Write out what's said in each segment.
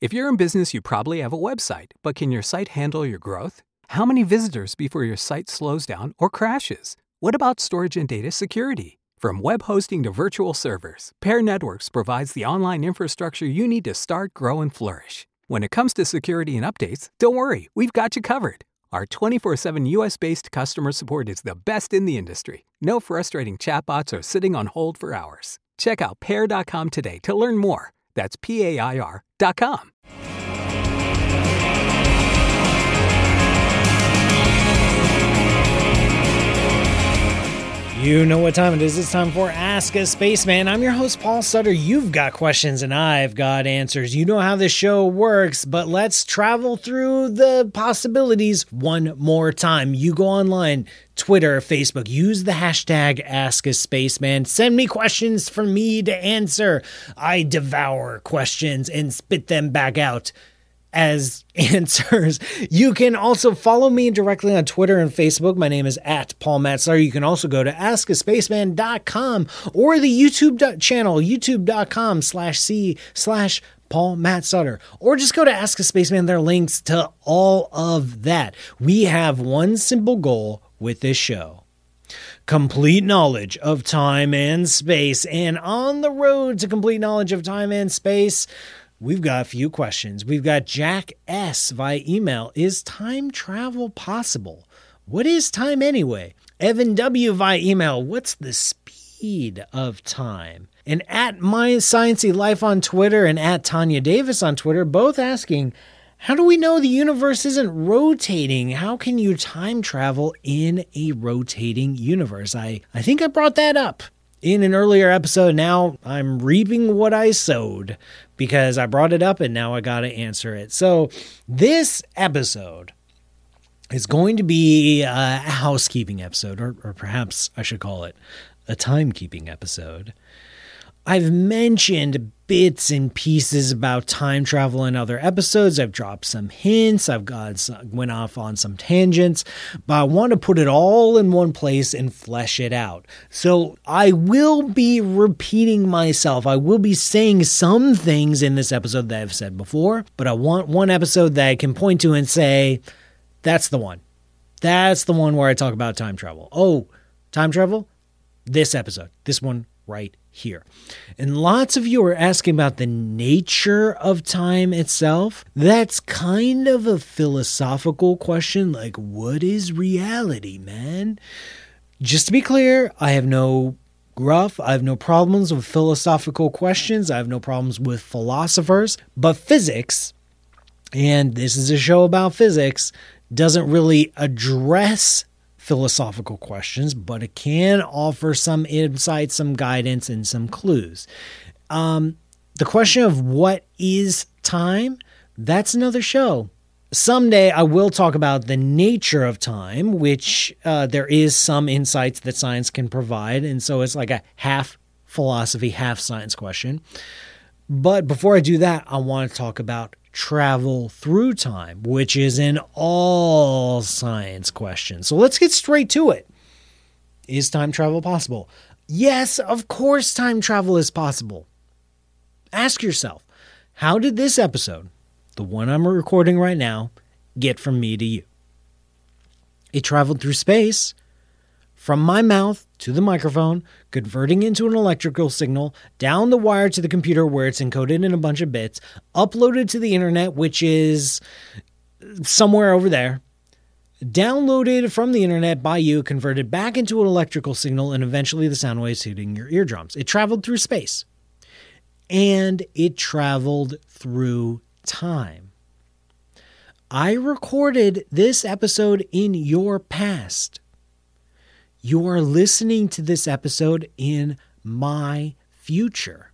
If you're in business, you probably have a website, but can your site handle your growth? How many visitors before your site slows down or crashes? What about storage and data security? From web hosting to virtual servers, Pair Networks provides the online infrastructure you need to start, grow, and flourish. When it comes to security and updates, don't worry, we've got you covered. Our 24/7 US-based customer support is the best in the industry. No frustrating chatbots or sitting on hold for hours. Check out pair.com today to learn more. That's PAIR.com. You know what time it is. It's time for Ask a Spaceman. I'm your host, Paul Sutter. You've got questions and I've got answers. You know how this show works, but let's travel through the possibilities one more time. You go online, Twitter, Facebook, use the hashtag Ask a Spaceman. Send me questions for me to answer. I devour questions and spit them back out as answers. You can also follow me directly on Twitter and Facebook. My name is @PaulMatzler. You can also go to askaspaceman.com or the YouTube channel, youtube.com/C/Paul Matt Sutter, or just go to Ask a Spaceman. There are links to all of that. We have one simple goal with this show: complete knowledge of time and space. And on the road to complete knowledge of time and space, we've got a few questions. We've got Jack S. via email. Is time travel possible? What is time anyway? Evan W. via email. What's the speed of time? And @MySciencyLife on Twitter and @Tanya Davis on Twitter, both asking, how do we know the universe isn't rotating? How can you time travel in a rotating universe? I think I brought that up in an earlier episode. Now I'm reaping what I sowed because I brought it up and now I got to answer it. So this episode is going to be a housekeeping episode, or perhaps I should call it a timekeeping episode. I've mentioned bits and pieces about time travel in other episodes. I've dropped some hints. Went off on some tangents, but I want to put it all in one place and flesh it out. So I will be repeating myself. I will be saying some things in this episode that I've said before, but I want one episode that I can point to and say, that's the one. That's the one where I talk about time travel. Oh, time travel? This episode. This one right here. And lots of you are asking about the nature of time itself. That's kind of a philosophical question, like, what is reality, man? Just to be clear, I have no problems with philosophical questions. I have no problems with philosophers, but physics, and this is a show about physics, doesn't really address philosophical questions, but it can offer some insight, some guidance, and some clues. The question of what is time, that's another show. Someday I will talk about the nature of time, which there is some insights that science can provide, and so it's like a half philosophy, half science question. But before I do that, I want to talk about travel through time, which is an all science question. So let's get straight to it. Is time travel possible? Yes, of course time travel is possible. Ask yourself, how did this episode, the one I'm recording right now, get from me to you? It traveled through space, from my mouth to the microphone, converting into an electrical signal, down the wire to the computer where it's encoded in a bunch of bits, uploaded to the internet, which is somewhere over there, downloaded from the internet by you, converted back into an electrical signal, and eventually the sound waves hitting your eardrums. It traveled through space. And it traveled through time. I recorded this episode in your past. You are listening to this episode in my future.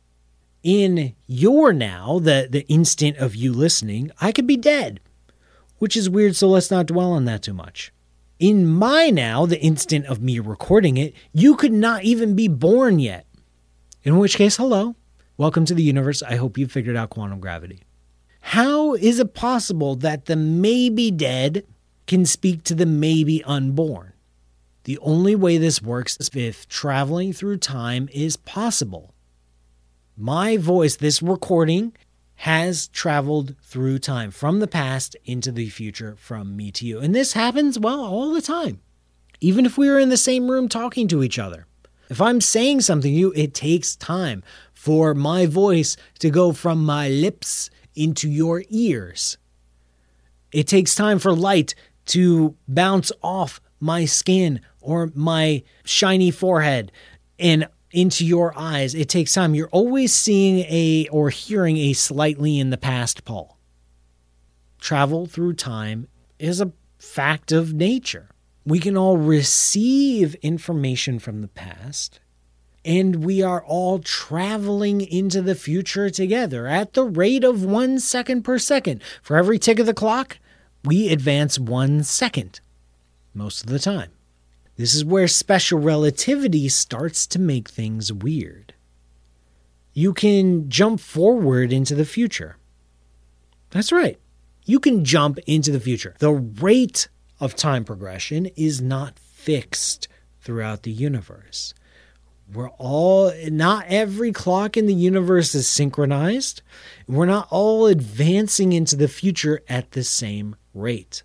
In your now, the instant of you listening, I could be dead, which is weird, so let's not dwell on that too much. In my now, the instant of me recording it, you could not even be born yet. In which case, hello. Welcome to the universe. I hope you figured out quantum gravity. How is it possible that the maybe dead can speak to the maybe unborn? The only way this works is if traveling through time is possible. My voice, this recording, has traveled through time, from the past into the future, from me to you. And this happens, well, all the time. Even if we were in the same room talking to each other. If I'm saying something to you, it takes time for my voice to go from my lips into your ears. It takes time for light to bounce off my skin or my shiny forehead and into your eyes. It takes time. You're always seeing or hearing a slightly in the past Paul. Travel through time is a fact of nature. We can all receive information from the past, and we are all traveling into the future together at the rate of 1 second per second. For every tick of the clock, we advance 1 second most of the time. This is where special relativity starts to make things weird. You can jump forward into the future. That's right. You can jump into the future. The rate of time progression is not fixed throughout the universe. Not every clock in the universe is synchronized. We're not all advancing into the future at the same rate.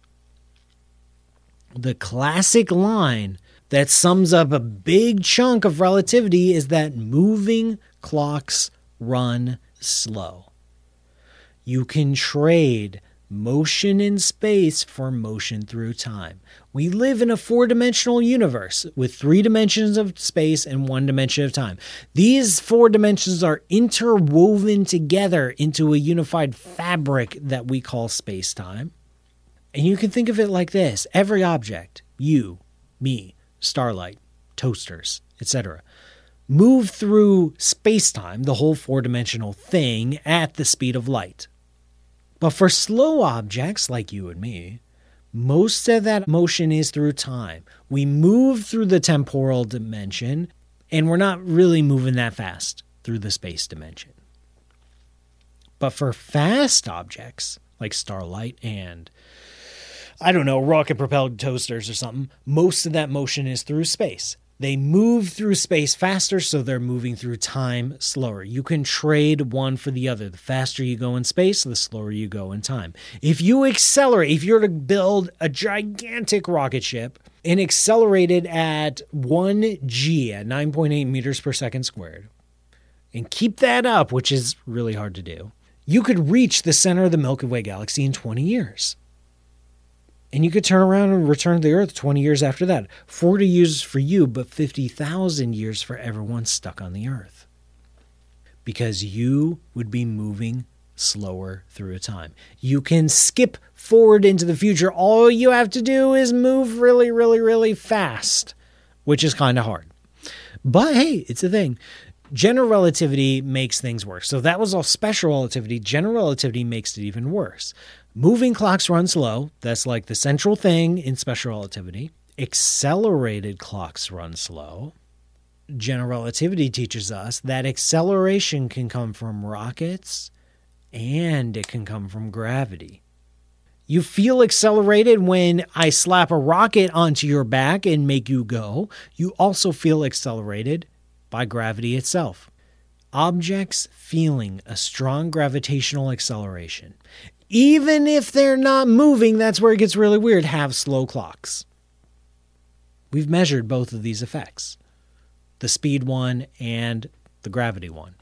The classic line that sums up a big chunk of relativity is that moving clocks run slow. You can trade motion in space for motion through time. We live in a 4-dimensional universe with 3 dimensions of space and 1 dimension of time. These 4 dimensions are interwoven together into a unified fabric that we call space-time. And you can think of it like this. Every object, you, me, starlight, toasters, etc., move through space-time, the whole 4-dimensional thing, at the speed of light. But for slow objects like you and me, most of that motion is through time. We move through the temporal dimension, and we're not really moving that fast through the space dimension. But for fast objects, like starlight and, rocket-propelled toasters or something, most of that motion is through space. They move through space faster, so they're moving through time slower. You can trade one for the other. The faster you go in space, the slower you go in time. If you were to build a gigantic rocket ship and accelerate it at 1G, at 9.8 meters per second squared, and keep that up, which is really hard to do, you could reach the center of the Milky Way galaxy in 20 years. And you could turn around and return to the Earth 20 years after that. 40 years for you, but 50,000 years for everyone stuck on the Earth. Because you would be moving slower through time. You can skip forward into the future. All you have to do is move really, really, really fast, which is kind of hard. But hey, it's a thing. General relativity makes things worse. So that was all special relativity. General relativity makes it even worse. Moving clocks run slow. That's like the central thing in special relativity. Accelerated clocks run slow. General relativity teaches us that acceleration can come from rockets and it can come from gravity. You feel accelerated when I slap a rocket onto your back and make you go. You also feel accelerated by gravity itself. Objects feeling a strong gravitational acceleration, even if they're not moving, that's where it gets really weird, have slow clocks. We've measured both of these effects, the speed one and the gravity one.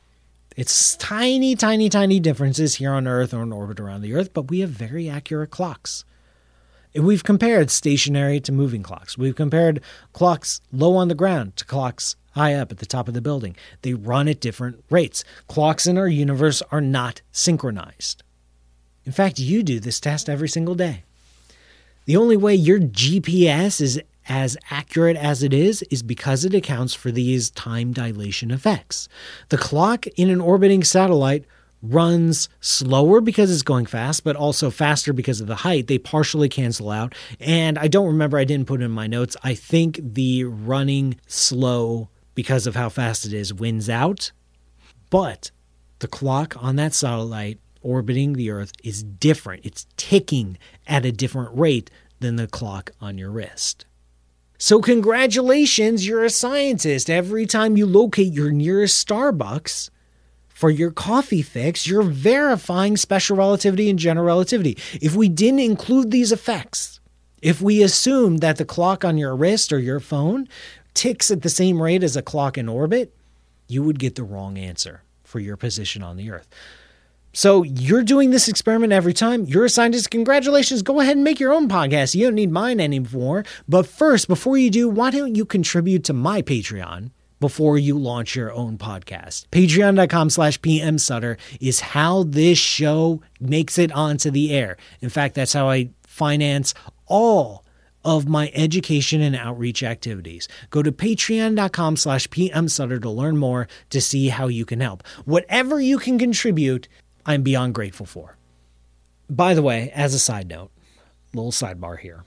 It's tiny, tiny, tiny differences here on Earth or in orbit around the Earth, but we have very accurate clocks. And we've compared stationary to moving clocks. We've compared clocks low on the ground to clocks high up at the top of the building. They run at different rates. Clocks in our universe are not synchronized. In fact, you do this test every single day. The only way your GPS is as accurate as it is because it accounts for these time dilation effects. The clock in an orbiting satellite runs slower because it's going fast, but also faster because of the height. They partially cancel out. And I don't remember, I didn't put it in my notes. I think the running slow because of how fast it is wins out. But the clock on that satellite orbiting the Earth is different. It's ticking at a different rate than the clock on your wrist. So congratulations, you're a scientist. Every time you locate your nearest Starbucks, For your coffee fix, you're verifying special relativity and general relativity. If we didn't include these effects, if we assumed that the clock on your wrist or your phone ticks at the same rate as a clock in orbit, you would get the wrong answer for your position on the Earth. So you're doing this experiment every time. You're a scientist. Congratulations. Go ahead and make your own podcast. You don't need mine anymore. But first, before you do, why don't you contribute to my Patreon before you launch your own podcast? Patreon.com/PMSutter is how this show makes it onto the air. In fact, that's how I finance all of my education and outreach activities. Go to patreon.com/PMSutter to learn more, to see how you can help. Whatever you can contribute, I'm beyond grateful for. By the way, as a side note, little sidebar here.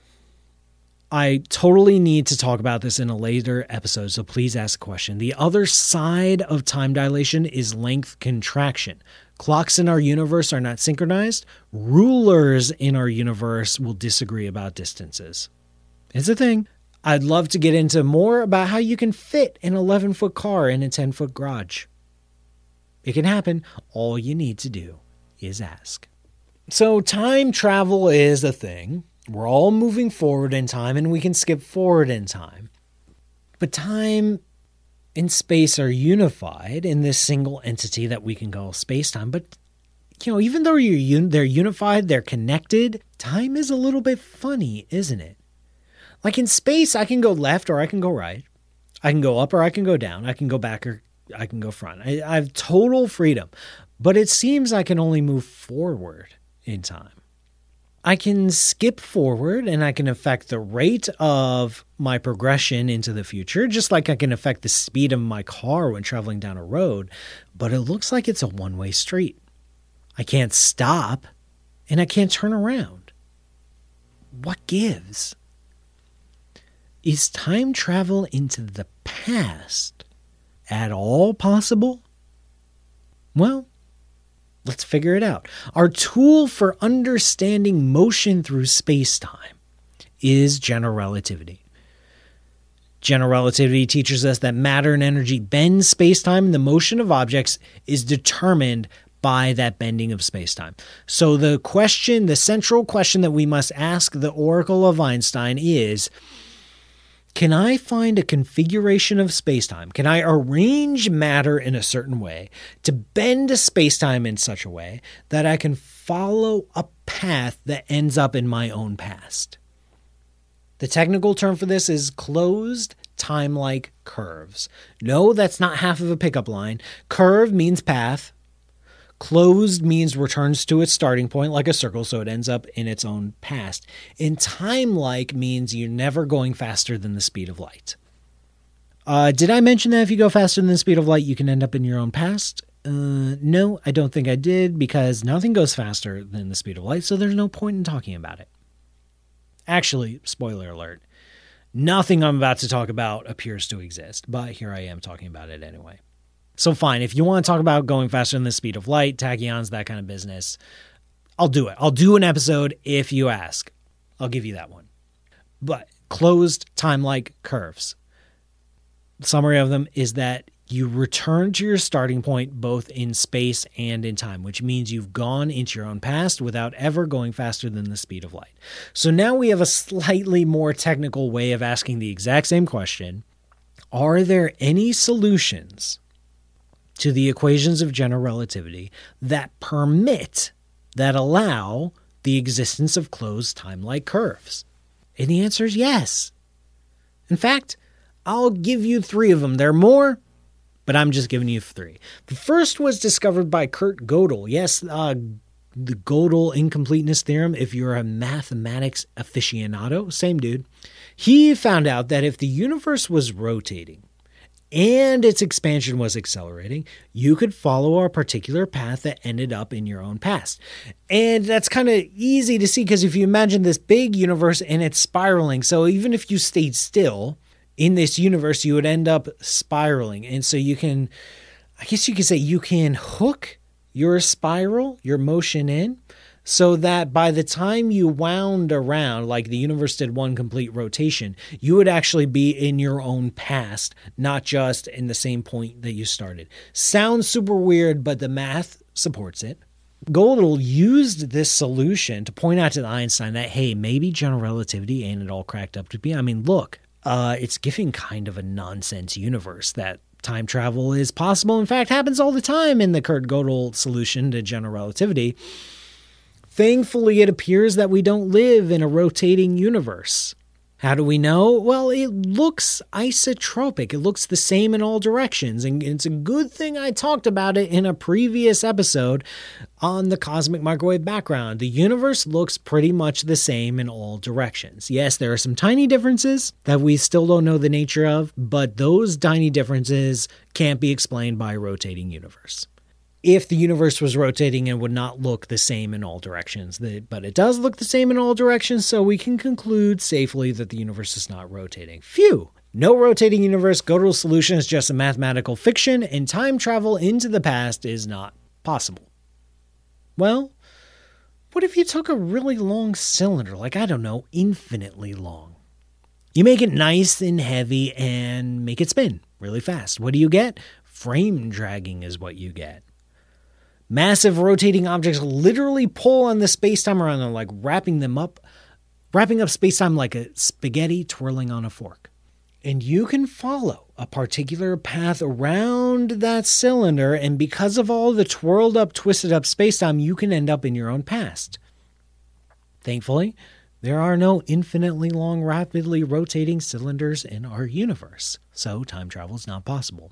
I totally need to talk about this in a later episode, so please ask a question. The other side of time dilation is length contraction. Clocks in our universe are not synchronized. Rulers in our universe will disagree about distances. It's a thing. I'd love to get into more about how you can fit an 11-foot car in a 10-foot garage. It can happen. All you need to do is ask. So time travel is a thing. We're all moving forward in time, and we can skip forward in time. But time and space are unified in this single entity that we can call space-time. But, even though they're unified, they're connected, time is a little bit funny, isn't it? Like in space, I can go left or I can go right. I can go up or I can go down. I can go back or I can go front. I have total freedom. But it seems I can only move forward in time. I can skip forward and I can affect the rate of my progression into the future, just like I can affect the speed of my car when traveling down a road. But it looks like it's a one-way street. I can't stop and I can't turn around. What gives? Is time travel into the past at all possible? Well, let's figure it out. Our tool for understanding motion through space-time is general relativity. General relativity teaches us that matter and energy bend space-time, and the motion of objects is determined by that bending of space-time. So the central question that we must ask the Oracle of Einstein is, can I find a configuration of spacetime? Can I arrange matter in a certain way to bend spacetime in such a way that I can follow a path that ends up in my own past? The technical term for this is closed time-like curves. No, that's not half of a pickup line. Curve means path. Closed means returns to its starting point like a circle, so it ends up in its own past. And time-like means you're never going faster than the speed of light. Did I mention that if you go faster than the speed of light, you can end up in your own past? No, I don't think I did, because nothing goes faster than the speed of light, so there's no point in talking about it. Actually, spoiler alert, nothing I'm about to talk about appears to exist, but here I am talking about it anyway. So fine, if you want to talk about going faster than the speed of light, tachyons, that kind of business, I'll do it. I'll do an episode if you ask. I'll give you that one. But closed time-like curves. The summary of them is that you return to your starting point both in space and in time, which means you've gone into your own past without ever going faster than the speed of light. So now we have a slightly more technical way of asking the exact same question. Are there any solutions to the equations of general relativity that allow the existence of closed time-like curves? And the answer is yes. In fact, I'll give you 3 of them. There are more, but I'm just giving you 3. The first was discovered by Kurt Gödel. Yes, the Gödel incompleteness theorem, if you're a mathematics aficionado, same dude. He found out that if the universe was rotating, and its expansion was accelerating, you could follow a particular path that ended up in your own past. And that's kind of easy to see because if you imagine this big universe and it's spiraling, so even if you stayed still in this universe, you would end up spiraling. And so you can hook your spiral, your motion in, so that by the time you wound around, like the universe did one complete rotation, you would actually be in your own past, not just in the same point that you started. Sounds super weird, but the math supports it. Gödel used this solution to point out to Einstein that, hey, maybe general relativity ain't it all cracked up to be. I mean, look, it's giving kind of a nonsense universe that time travel is possible. In fact, happens all the time in the Kurt Gödel solution to general relativity. Thankfully, it appears that we don't live in a rotating universe. How do we know? Well, it looks isotropic. It looks the same in all directions. And it's a good thing I talked about it in a previous episode on the cosmic microwave background. The universe looks pretty much the same in all directions. Yes, there are some tiny differences that we still don't know the nature of, but those tiny differences can't be explained by a rotating universe. If the universe was rotating, it would not look the same in all directions. But it does look the same in all directions, so we can conclude safely that the universe is not rotating. Phew! No rotating universe, Gödel's solution is just a mathematical fiction, and time travel into the past is not possible. Well, what if you took a really long cylinder, like, I don't know, infinitely long? You make it nice and heavy and make it spin really fast. What do you get? Frame dragging is what you get. Massive rotating objects literally pull on the space-time around them, like wrapping up space-time like a spaghetti twirling on a fork. And you can follow a particular path around that cylinder, and because of all the twirled up, twisted up space-time, you can end up in your own past. Thankfully, there are no infinitely long, rapidly rotating cylinders in our universe, so time travel is not possible.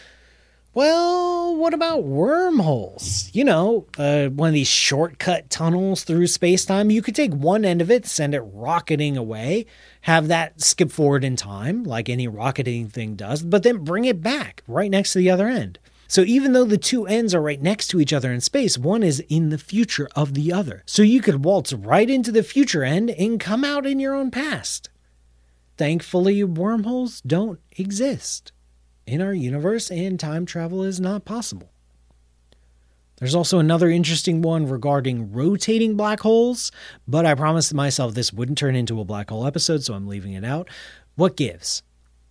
Well, what about wormholes? You know, one of these shortcut tunnels through space-time. You could take one end of it, send it rocketing away, have that skip forward in time, like any rocketing thing does, but then bring it back right next to the other end. So even though the two ends are right next to each other in space, one is in the future of the other. So you could waltz right into the future end and come out in your own past. Thankfully, wormholes don't exist in our universe, and time travel is not possible. There's also another interesting one regarding rotating black holes, but I promised myself this wouldn't turn into a black hole episode, so I'm leaving it out. What gives?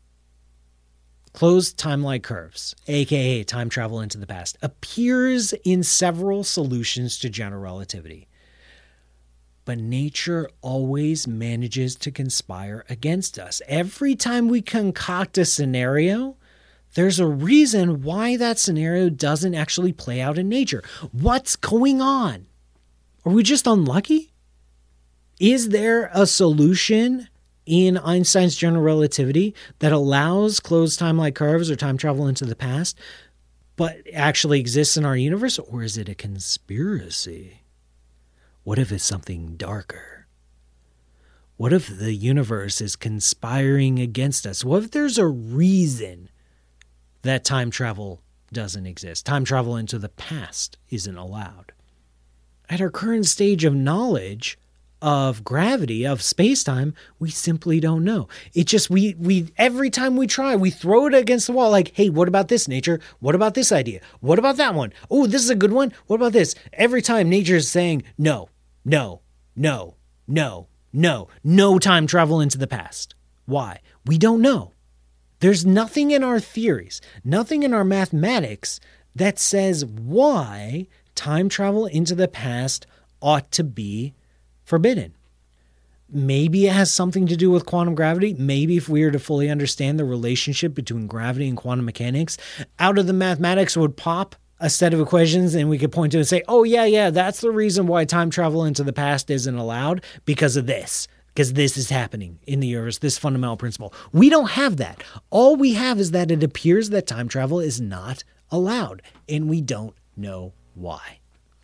Closed time-like curves, aka time travel into the past, appears in several solutions to general relativity. But nature always manages to conspire against us. Every time we concoct a scenario, there's a reason why that scenario doesn't actually play out in nature. What's going on? Are we just unlucky? Is there a solution in Einstein's general relativity that allows closed time-like curves or time travel into the past, but actually exists in our universe? Or is it a conspiracy? What if it's something darker? What if the universe is conspiring against us? What if there's a reason that time travel doesn't exist? Time travel into the past isn't allowed. At our current stage of knowledge of gravity, of space-time, we simply don't know. It just, we every time we try, we throw it against the wall like, hey, what about this, nature? What about this idea? What about that one? Oh, this is a good one. What about this? Every time nature is saying, no, no, no, no, no, no time travel into the past. Why? We don't know. There's nothing in our theories, nothing in our mathematics that says why time travel into the past ought to be forbidden. Maybe it has something to do with quantum gravity. Maybe if we were to fully understand the relationship between gravity and quantum mechanics, out of the mathematics would pop a set of equations and we could point to and say, oh yeah, that's the reason why time travel into the past isn't allowed, because of this. Because this is happening in the universe, this fundamental principle. We don't have that. All we have is that it appears that time travel is not allowed, and we don't know why.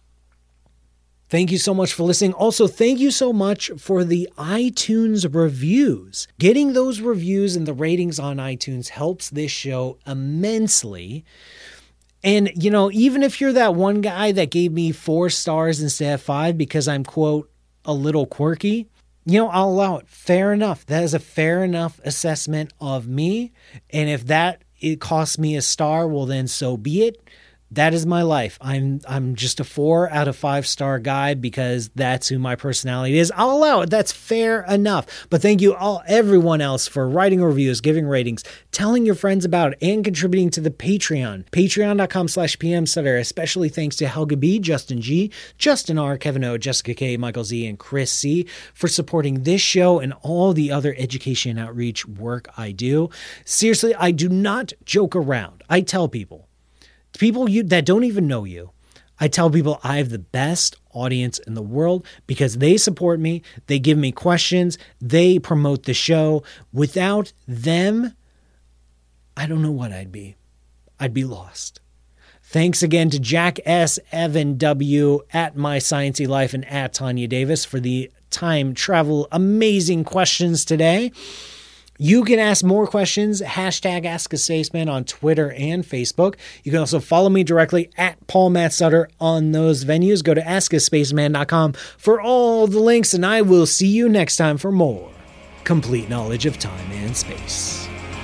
Thank you so much for listening. Also, thank you so much for the iTunes reviews. Getting those reviews and the ratings on iTunes helps this show immensely. And, you know, even if you're that one guy that gave me 4 stars instead of 5 because I'm, quote, a little quirky, you know, I'll allow it. Fair enough. That is a fair enough assessment of me. And if it costs me a star, well, then so be it. that is my life. I'm just a 4 out of 5 star guy because that's who my personality is. I'll allow it. That's fair enough. But thank you everyone else for writing reviews, giving ratings, telling your friends about it, and contributing to the Patreon. Patreon.com/PMSutter. Especially thanks to Helga B, Justin G, Justin R, Kevin O, Jessica K, Michael Z, and Chris C for supporting this show and all the other education and outreach work I do. Seriously, I do not joke around. I tell people that don't even know you, I tell people I have the best audience in the world because they support me, they give me questions, they promote the show. Without them, I don't know what I'd be. I'd be lost. Thanks again to Jack S, Evan W, at My Sciencey Life, and at Tanya Davis for the time travel amazing questions today. You can ask more questions, #AskASpaceman on Twitter and Facebook. You can also follow me directly at Paul Matt Sutter on those venues. Go to AskASpaceman.com for all the links, and I will see you next time for more complete knowledge of time and space.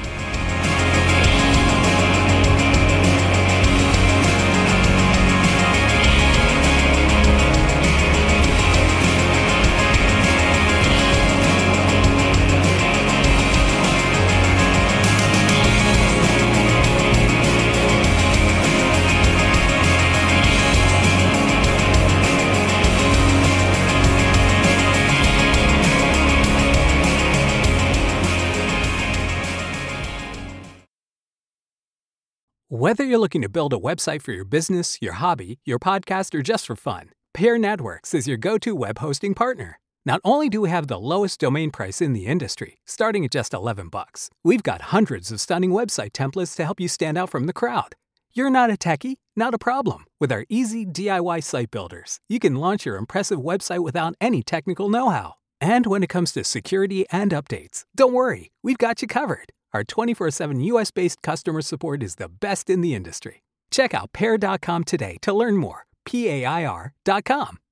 Whether you're looking to build a website for your business, your hobby, your podcast, or just for fun, Pair Networks is your go-to web hosting partner. Not only do we have the lowest domain price in the industry, starting at just $11, we've got hundreds of stunning website templates to help you stand out from the crowd. You're not a techie? Not a problem. With our easy DIY site builders, you can launch your impressive website without any technical know-how. And when it comes to security and updates, don't worry, we've got you covered. Our 24/7 US-based customer support is the best in the industry. Check out Pair.com today to learn more. PAIR.com.